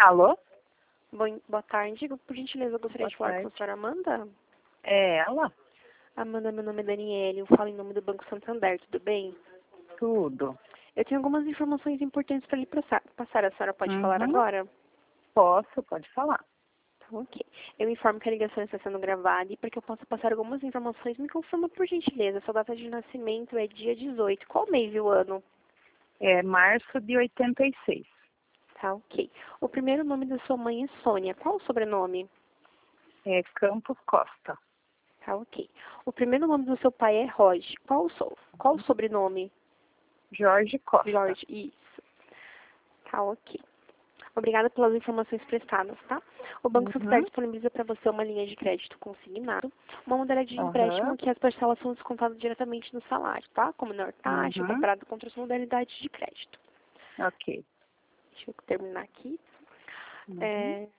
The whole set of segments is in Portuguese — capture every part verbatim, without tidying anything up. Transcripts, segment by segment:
Alô? Bom, boa tarde. Por gentileza, eu gostaria Boa de falar tarde. com a senhora Amanda. É ela? Amanda, meu nome é Daniele, eu falo em nome do Banco Santander, tudo bem? Tudo. Eu tenho algumas informações importantes para lhe passar. passar. A senhora pode falar Uhum. agora? Posso, pode falar. Tá, ok. Eu informo que a ligação está sendo gravada e para que eu possa passar algumas informações, me confirma por gentileza. Sua data de nascimento é dia dezoito. Qual mês e o ano? É março de oitenta e seis. Tá, ok. O primeiro nome da sua mãe é Sônia. Qual o sobrenome? É Campos Costa. Tá, ok. O primeiro nome do seu pai é Roge. Qual o, so Qual o sobrenome? Jorge Costa. Jorge, isso. Tá, ok. Obrigada pelas informações prestadas, tá? O Banco Santander Uhum. disponibiliza para você uma linha de crédito consignado, uma modalidade de empréstimo Aham. que as parcelas são descontadas diretamente no salário, tá? Com menor taxa, Uhum. comparado com outras modalidades de crédito. Ok. Deixa eu terminar aqui. Uhum. É,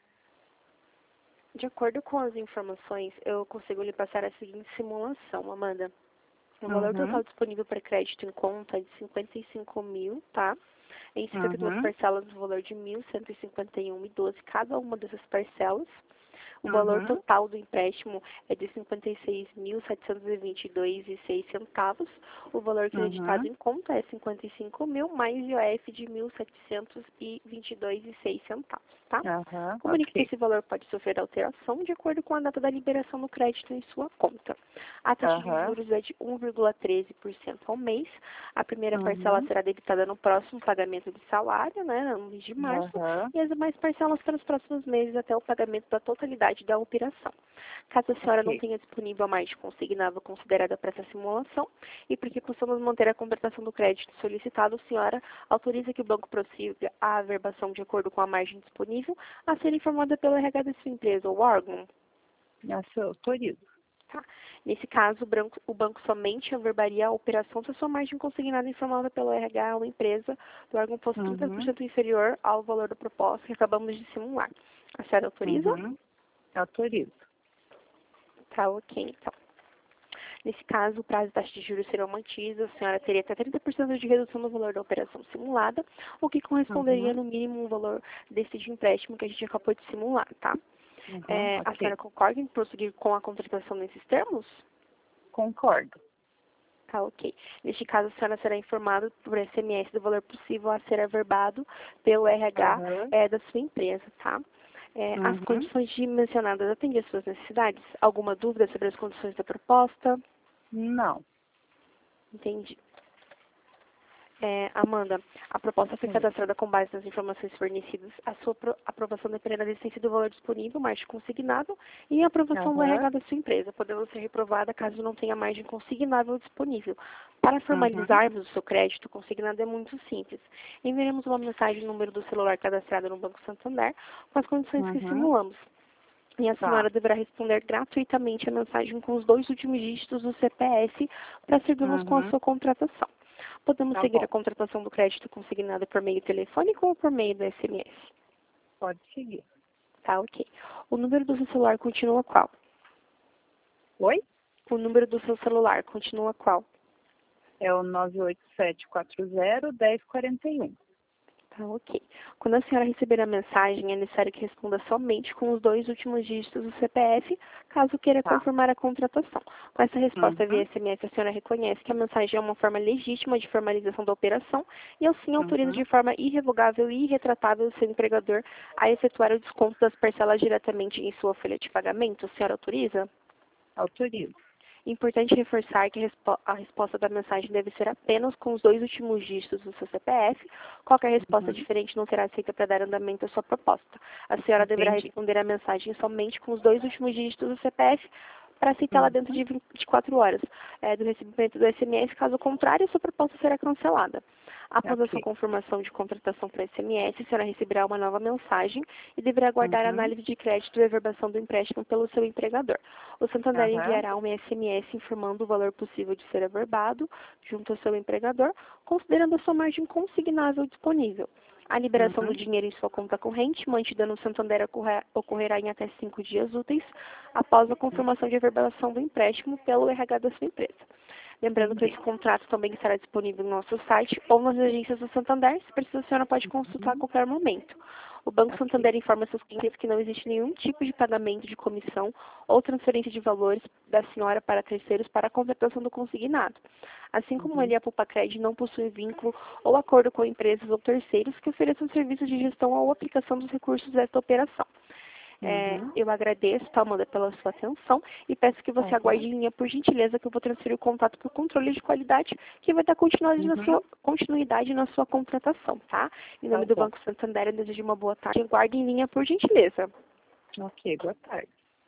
de acordo com as informações, eu consigo lhe passar a seguinte simulação, Amanda. O valor Uhum. total disponível para crédito em conta é de cinquenta e cinco mil, tá? Em cinquenta e duas Uhum. parcelas no valor de mil cento e cinquenta e um reais e doze cada uma dessas parcelas. O valor Uhum. total do empréstimo é de cinquenta e seis mil setecentos e vinte e dois reais e seis centavos. O valor creditado Uhum. em conta é cinquenta e cinco mil mais I O F de mil setecentos e vinte e dois reais e seis centavos, tá? Aham. Comunique que Ok. esse valor pode sofrer alteração de acordo com a data da liberação do crédito em sua conta. A taxa de Aham. juros é de um vírgula treze por cento ao mês. A primeira parcela Uhum. será debitada no próximo pagamento de salário, né, no mês de março, Aham. e as demais parcelas para os próximos meses até o pagamento da totalidade da operação. Caso a senhora não Ok. tenha disponível a margem consignável considerada para essa simulação, e porque possamos manter a contratação do crédito solicitado, a senhora autoriza que o banco prossiga a averbação de acordo com a margem disponível a ser informada pelo R H da sua empresa ou órgão? Essa eu autorizo. Tá. Nesse caso, o banco, o banco somente averbaria a operação se a sua margem consignada informada pelo R H ou empresa do órgão fosse trinta por Uhum. cento inferior ao valor da proposta que acabamos de simular. A senhora autoriza? Uhum. Autorizo. Tá, ok, então. Nesse caso, o prazo e taxa de juros serão mantidos, a senhora teria até trinta por cento de redução no valor da operação simulada, o que corresponderia Uhum. no mínimo ao valor desse de empréstimo que a gente acabou de simular, tá? Uhum. É, a Ok. senhora concorda em prosseguir com a contratação nesses termos? Concordo. Tá, ok. Neste caso, a senhora será informada por S M S do valor possível a ser averbado pelo R H Aham. é, da sua empresa, tá? É, as Uhum. condições de mencionadas atendem às suas necessidades? Alguma dúvida sobre as condições da proposta? Não. Entendi. É, Amanda, a proposta foi Sim. cadastrada com base nas informações fornecidas. A sua apro- aprovação dependerá da existência do valor disponível, margem consignável, e a aprovação do Aham. R H da sua empresa, podendo ser reprovada caso não tenha margem consignável disponível. Para Uhum. formalizarmos o seu crédito consignado é muito simples. Enviaremos uma mensagem no número do celular cadastrado no Banco Santander com as condições que Uhum. simulamos. E a Tá. senhora deverá responder gratuitamente a mensagem com os dois últimos dígitos do C P F para seguirmos com a Uhum. sua contratação. Podemos Tá seguir a bom. contratação do crédito consignado por meio telefônico ou por meio do S M S? Pode seguir. Tá, ok. O número do seu celular continua qual? Oi? O número do seu celular continua qual? É o nove oito sete quatro zero, um zero quatro um. Tá, ok. Quando a senhora receber a mensagem, é necessário que responda somente com os dois últimos dígitos do C P F, caso queira Tá. confirmar a contratação. Com essa resposta via Uhum. S M S, a senhora reconhece que a mensagem é uma forma legítima de formalização da operação e, assim, autoriza de Uhum. forma irrevogável e irretratável o seu empregador a efetuar o desconto das parcelas diretamente em sua folha de pagamento. A senhora autoriza? Autorizo. Importante reforçar que a respo- a resposta da mensagem deve ser apenas com os dois últimos dígitos do seu C P F. Qualquer resposta Uhum. diferente não será aceita para dar andamento à sua proposta. A senhora deverá Entendi. responder a mensagem somente com os dois últimos dígitos do C P F para aceitá-la dentro Uhum. de vinte e quatro horas eh, do recebimento do S M S. Caso contrário, a sua proposta será cancelada. Após a sua Ok. confirmação de contratação para S M S, a senhora receberá uma nova mensagem e deverá aguardar a Uhum. análise de crédito e averbação do empréstimo pelo seu empregador. O Santander Aham. enviará um S M S informando o valor possível de ser averbado junto ao seu empregador, considerando a sua margem consignável disponível. A liberação do Uhum. dinheiro em sua conta corrente, mantida no Santander, ocorre- ocorrerá em até cinco dias úteis após a confirmação de averbação do empréstimo pelo R H da sua empresa. Lembrando que esse Entendi. contrato também estará disponível no nosso site ou nas agências do Santander. Se precisar, a senhora pode consultar a Uhum. qualquer momento. O Banco Ok. Santander informa seus clientes que não existe nenhum tipo de pagamento de comissão ou transferência de valores da senhora para terceiros para a contratação do consignado. Assim como Uhum. ele, a Pulpacred não possui vínculo ou acordo com empresas ou terceiros que ofereçam serviços de gestão ou aplicação dos recursos desta operação. É, Uhum. eu agradeço, tá, Amanda, pela sua atenção e peço que você Uhum. aguarde em linha, por gentileza, que eu vou transferir o contato para o controle de qualidade, que vai dar continuidade, na Uhum. sua, continuidade na sua contratação, tá? Em nome Tá do bom. Banco Santander, eu desejo uma boa tarde. Aguarde em linha, por gentileza. Ok, boa tarde.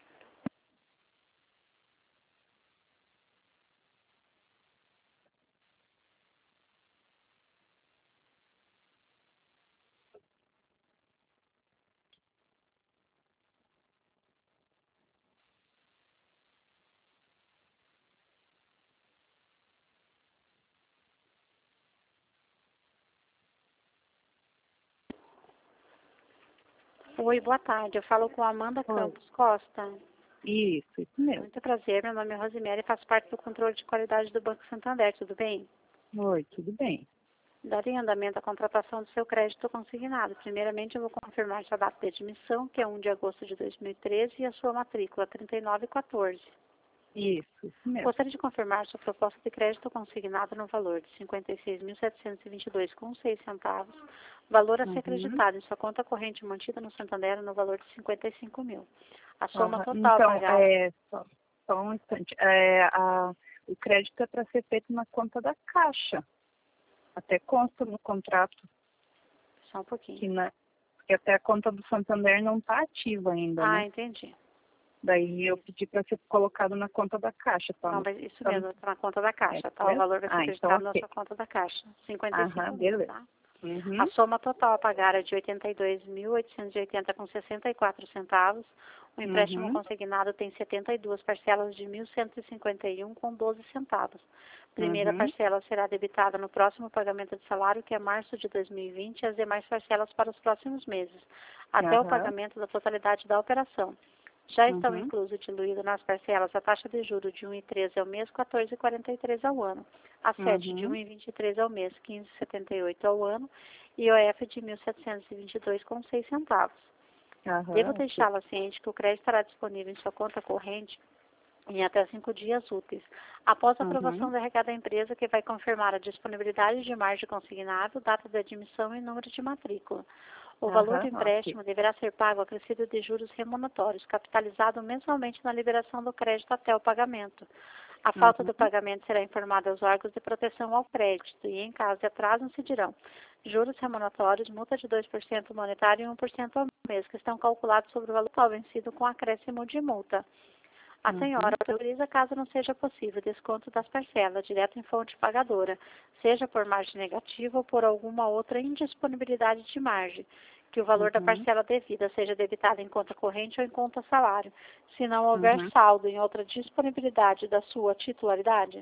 Oi, boa tarde. Eu falo com a Amanda Oi. Campos Costa. Isso, isso mesmo. Muito prazer. Meu nome é Rosemary e faço parte do controle de qualidade do Banco Santander. Tudo bem? Oi, tudo bem? Darei andamento à contratação do seu crédito consignado. Primeiramente, eu vou confirmar sua data de admissão, que é um de agosto de dois mil e treze, e a sua matrícula, trinta e nove quatorze. Isso, isso mesmo. Gostaria de confirmar sua proposta de crédito consignado no valor de cinquenta e seis mil setecentos e vinte e dois reais e seis centavos, valor a ser Uhum. acreditado em sua conta corrente mantida no Santander no valor de cinquenta e cinco mil. A soma Aham. total Então, pagada. é, só, só um instante. É, a, o crédito é para ser feito na conta da Caixa. Até consta no contrato Só um pouquinho. que, na, que até a conta do Santander não está ativa ainda, Ah, né? entendi. Daí eu pedi para ser colocado na conta da Caixa, tá? Não, No- mas isso tá mesmo, no- está na conta da é Caixa, tá? O mesmo? valor vai ser Ah, então acreditado na ok. sua conta da Caixa, cinquenta e Aham, cinco mil, beleza. tá? Uhum. A soma total a pagar é de oitenta e dois mil oitocentos e oitenta reais com sessenta e quatro centavos. O empréstimo Uhum. consignado tem setenta e duas parcelas de mil cento e cinquenta e um reais com doze centavos. Primeira Uhum. parcela será debitada no próximo pagamento de salário, que é março de dois mil e vinte, e as demais parcelas para os próximos meses, até o Aham. pagamento da totalidade da operação. Já estão Uhum. inclusos diluído nas parcelas a taxa de juros de um vírgula treze ao mês, quatorze vírgula quarenta e três ao ano, a sete de um Uhum. vírgula vinte e três ao mês, quinze vírgula setenta e oito ao ano, e o F de mil setecentos e vinte e dois reais com seis centavos. Devo Aham, ok. deixá-la ciente que o crédito estará disponível em sua conta corrente em até cinco dias úteis, após a aprovação Uhum. da R H da empresa, que vai confirmar a disponibilidade de margem consignável, data de admissão e número de matrícula. O valor do Aham, ok. empréstimo deverá ser pago acrescido de juros remuneratórios, capitalizado mensalmente na liberação do crédito até o pagamento. A falta do Uhum. pagamento será informada aos órgãos de proteção ao crédito e, em caso de atraso, incidirão juros remuneratórios, multa de dois por cento monetário e um por cento ao mês, que estão calculados sobre o valor total vencido com acréscimo de multa. A senhora Uhum. autoriza, caso não seja possível, desconto das parcelas, direto em fonte pagadora, seja por margem negativa ou por alguma outra indisponibilidade de margem, que o valor da Uhum. parcela devida seja debitado em conta corrente ou em conta salário, se não houver Uhum. saldo em outra disponibilidade da sua titularidade.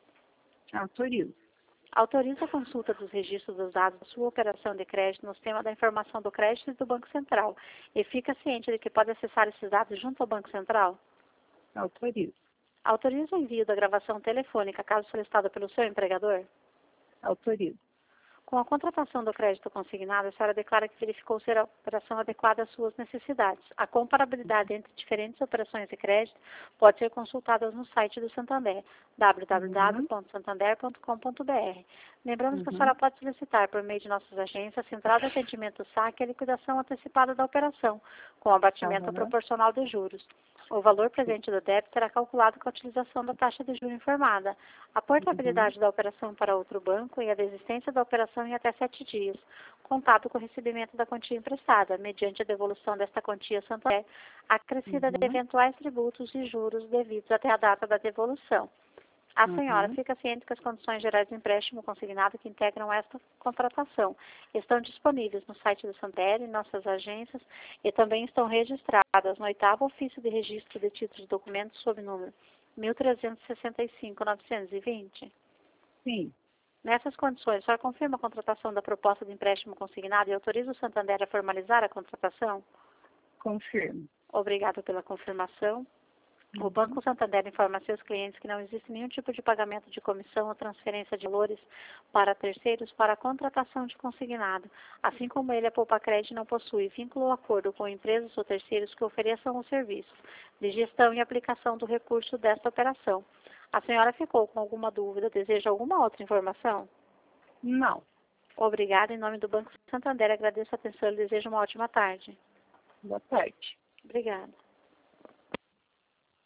Autorizo. Autoriza a consulta dos registros dos dados da sua operação de crédito no sistema da informação do crédito e do Banco Central, e fica ciente de que pode acessar esses dados junto ao Banco Central. Autorizo. Autoriza o envio da gravação telefônica, caso solicitada pelo seu empregador? Autorizo. Com a contratação do crédito consignado, a senhora declara que verificou ser a operação adequada às suas necessidades. A comparabilidade entre diferentes operações de crédito pode ser consultada no site do Santander, w w w Uhum. ponto santander ponto com ponto b r. Lembramos que a senhora Uhum. pode solicitar, por meio de nossas agências, a central de atendimento S A C e a liquidação antecipada da operação, com abatimento Aham. proporcional de juros. O valor presente do débito será calculado com a utilização da taxa de juros informada, a portabilidade Uhum. da operação para outro banco e a desistência da operação em até sete dias, contado com o recebimento da quantia emprestada, mediante a devolução desta quantia a Santander, acrescida de Uhum. eventuais tributos e juros devidos até a data da devolução. A senhora Uhum. fica ciente que as condições gerais do empréstimo consignado que integram esta contratação estão disponíveis no site do Santander e nossas agências e também estão registradas no oitavo ofício de registro de títulos e documentos sob número mil trezentos e sessenta e cinco, novecentos e vinte. Sim, Nessas condições, a senhora confirma a contratação da proposta de empréstimo consignado e autoriza o Santander a formalizar a contratação? confirmo. Obrigada pela confirmação. O Banco Santander informa a seus clientes que não existe nenhum tipo de pagamento de comissão ou transferência de valores para terceiros para a contratação de consignado, assim como ele, a Poupacred, não possui vínculo ou acordo com empresas ou terceiros que ofereçam os serviços de gestão e aplicação do recurso desta operação. A senhora ficou com alguma dúvida? Deseja alguma outra informação? Não. Obrigada. Em nome do Banco Santander, agradeço a atenção e desejo uma ótima tarde. Boa tarde. Obrigada.